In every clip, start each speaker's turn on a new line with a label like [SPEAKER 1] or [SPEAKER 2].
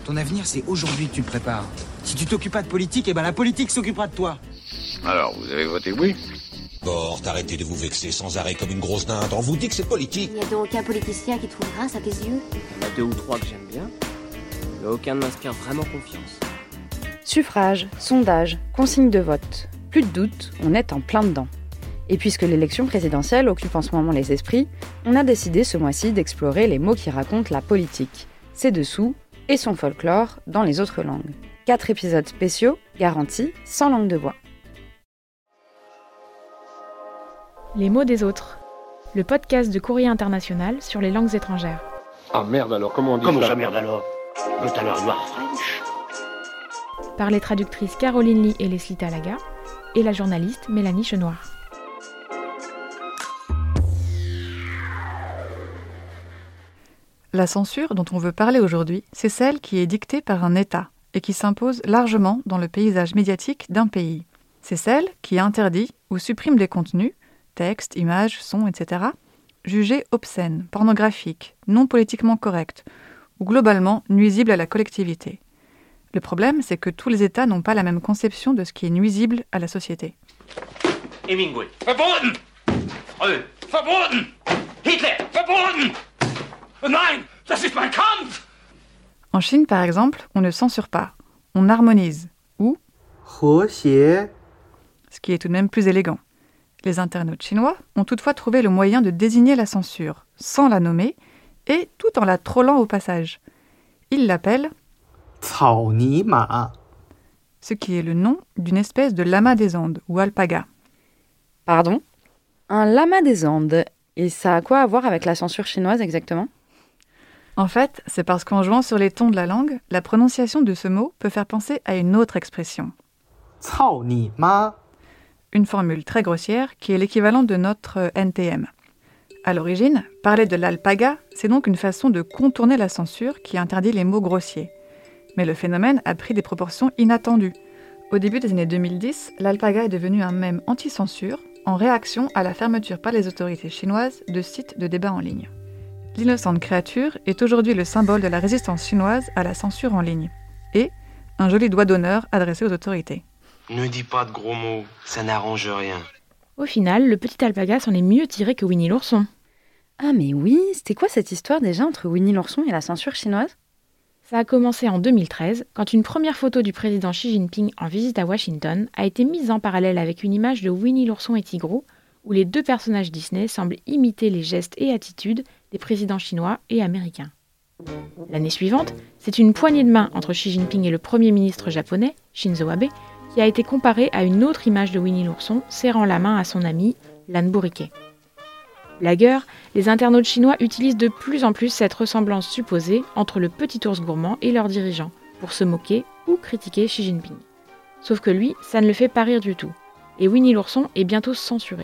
[SPEAKER 1] Ton avenir, c'est aujourd'hui que tu le prépares. Si tu t'occupes pas de politique, la politique s'occupera de toi.
[SPEAKER 2] Alors, vous avez voté oui?
[SPEAKER 3] Bort, arrêtez de vous vexer sans arrêt comme une grosse dinde. On vous dit que c'est politique.
[SPEAKER 4] Il n'y a donc aucun politicien qui trouve grâce à tes yeux?
[SPEAKER 5] Il y en a 2 ou 3 que j'aime bien, mais aucun ne m'inspire vraiment confiance.
[SPEAKER 6] Suffrage, sondage, consigne de vote. Plus de doute, on est en plein dedans. Et puisque l'élection présidentielle occupe en ce moment les esprits, on a décidé ce mois-ci d'explorer les mots qui racontent la politique, ses dessous et son folklore dans les autres langues. 4 épisodes spéciaux, garantis, sans langue de bois.
[SPEAKER 7] Les mots des autres, le podcast de Courrier International sur les langues étrangères.
[SPEAKER 2] Ah merde alors, comment on dit
[SPEAKER 8] Comment
[SPEAKER 2] ça?
[SPEAKER 8] ça merde alors? Le talent noir French.
[SPEAKER 7] Par les traductrices Caroline Lee et Leslie Talaga et la journaliste Mélanie Chenoir.
[SPEAKER 9] La censure dont on veut parler aujourd'hui, c'est celle qui est dictée par un État et qui s'impose largement dans le paysage médiatique d'un pays. C'est celle qui interdit ou supprime des contenus, textes, images, sons, etc., jugés obscènes, pornographiques, non politiquement corrects ou globalement nuisibles à la collectivité. Le problème, c'est que tous les États n'ont pas la même conception de ce qui est nuisible à la société.
[SPEAKER 8] Hemingway. Verboten! Freud. Verboten! Hitler. Verboten! Nein, das ist mein Kampf!
[SPEAKER 9] En Chine, par exemple, on ne censure pas, on harmonise, ou ce qui est tout de même plus élégant. Les internautes chinois ont toutefois trouvé le moyen de désigner la censure, sans la nommer, et tout en la trollant au passage. Ils l'appellent Cao Ni Ma, ce qui est le nom d'une espèce de lama des Andes, ou alpaga.
[SPEAKER 6] Pardon ? Un lama des Andes. Et ça a quoi à voir avec la censure chinoise exactement ?
[SPEAKER 9] En fait, c'est parce qu'en jouant sur les tons de la langue, la prononciation de ce mot peut faire penser à une autre expression. Cao Ni Ma. Une formule très grossière qui est l'équivalent de notre NTM. À l'origine, parler de l'alpaga, c'est donc une façon de contourner la censure qui interdit les mots grossiers. Mais le phénomène a pris des proportions inattendues. Au début des années 2010, l'alpaga est devenu un mème anti-censure en réaction à la fermeture par les autorités chinoises de sites de débat en ligne. L'innocente créature est aujourd'hui le symbole de la résistance chinoise à la censure en ligne. Et un joli doigt d'honneur adressé aux autorités.
[SPEAKER 10] Ne dis pas de gros mots, ça n'arrange rien.
[SPEAKER 7] Au final, le petit alpaga s'en est mieux tiré que Winnie l'ourson.
[SPEAKER 6] Ah mais oui, c'était quoi cette histoire déjà entre Winnie l'ourson et la censure chinoise ?
[SPEAKER 7] Ça a commencé en 2013, quand une première photo du président Xi Jinping en visite à Washington a été mise en parallèle avec une image de Winnie l'ourson et Tigrou, où les 2 personnages Disney semblent imiter les gestes et attitudes des présidents chinois et américains. L'année suivante, c'est une poignée de main entre Xi Jinping et le premier ministre japonais, Shinzo Abe, qui a été comparée à une autre image de Winnie l'ourson serrant la main à son ami, l'âne bourriquet. Blagueurs, les internautes chinois utilisent de plus en plus cette ressemblance supposée entre le petit ours gourmand et leur dirigeant, pour se moquer ou critiquer Xi Jinping. Sauf que lui, ça ne le fait pas rire du tout. Et Winnie l'ourson est bientôt censuré.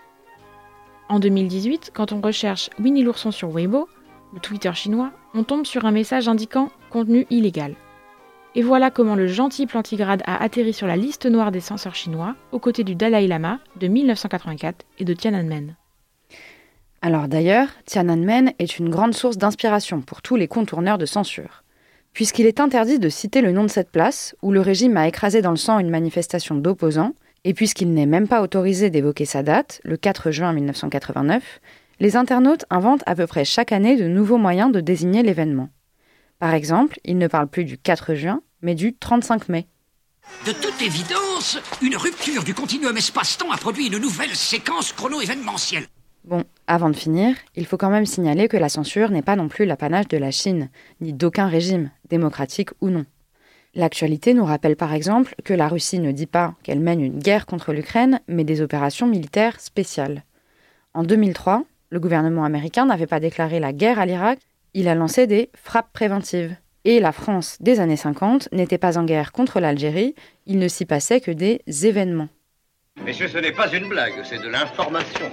[SPEAKER 7] En 2018, quand on recherche Winnie l'ourson sur Weibo, le Twitter chinois, on tombe sur un message indiquant « contenu illégal ». Et voilà comment le gentil plantigrade a atterri sur la liste noire des censeurs chinois, aux côtés du Dalai Lama de 1984 et de Tiananmen.
[SPEAKER 6] Alors d'ailleurs, Tiananmen est une grande source d'inspiration pour tous les contourneurs de censure. Puisqu'il est interdit de citer le nom de cette place, où le régime a écrasé dans le sang une manifestation d'opposants, et puisqu'il n'est même pas autorisé d'évoquer sa date, le 4 juin 1989, les internautes inventent à peu près chaque année de nouveaux moyens de désigner l'événement. Par exemple, ils ne parlent plus du 4 juin, mais du 35 mai.
[SPEAKER 11] De toute évidence, une rupture du continuum espace-temps a produit une nouvelle séquence chrono-événementielle.
[SPEAKER 6] Bon, avant de finir, il faut quand même signaler que la censure n'est pas non plus l'apanage de la Chine, ni d'aucun régime, démocratique ou non. L'actualité nous rappelle par exemple que la Russie ne dit pas qu'elle mène une guerre contre l'Ukraine, mais des opérations militaires spéciales. En 2003, le gouvernement américain n'avait pas déclaré la guerre à l'Irak, il a lancé des frappes préventives. Et la France des années 50 n'était pas en guerre contre l'Algérie, il ne s'y passait que des événements.
[SPEAKER 8] Messieurs, ce n'est pas une blague, c'est de l'information.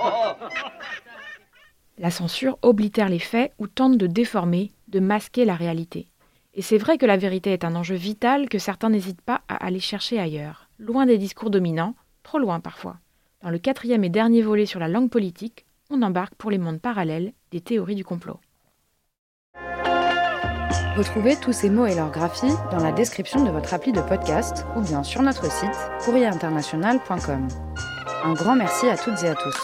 [SPEAKER 7] La censure oblitère les faits ou tente de déformer, de masquer la réalité. Et c'est vrai que la vérité est un enjeu vital que certains n'hésitent pas à aller chercher ailleurs, loin des discours dominants, trop loin parfois. Dans le 4e et dernier volet sur la langue politique, on embarque pour les mondes parallèles des théories du complot.
[SPEAKER 6] Retrouvez tous ces mots et leurs graphies dans la description de votre appli de podcast ou bien sur notre site courrierinternational.com. Un grand merci à toutes et à tous.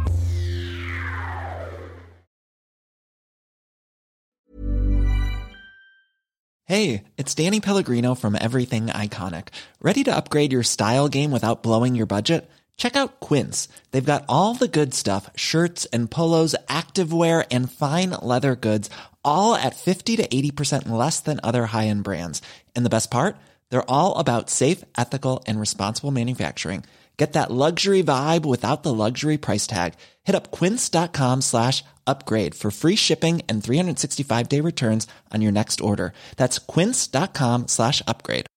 [SPEAKER 12] Hey, it's Danny Pellegrino from Everything Iconic. Ready to upgrade your style game without blowing your budget? Check out Quince. They've got all the good stuff, shirts and polos, activewear, and fine leather goods, all at 50 to 80% less than other high-end brands. And the best part? They're all about safe, ethical, and responsible manufacturing. Get that luxury vibe without the luxury price tag. Hit up quince.com/upgrade for free shipping and 365-day returns on your next order. That's quince.com/upgrade.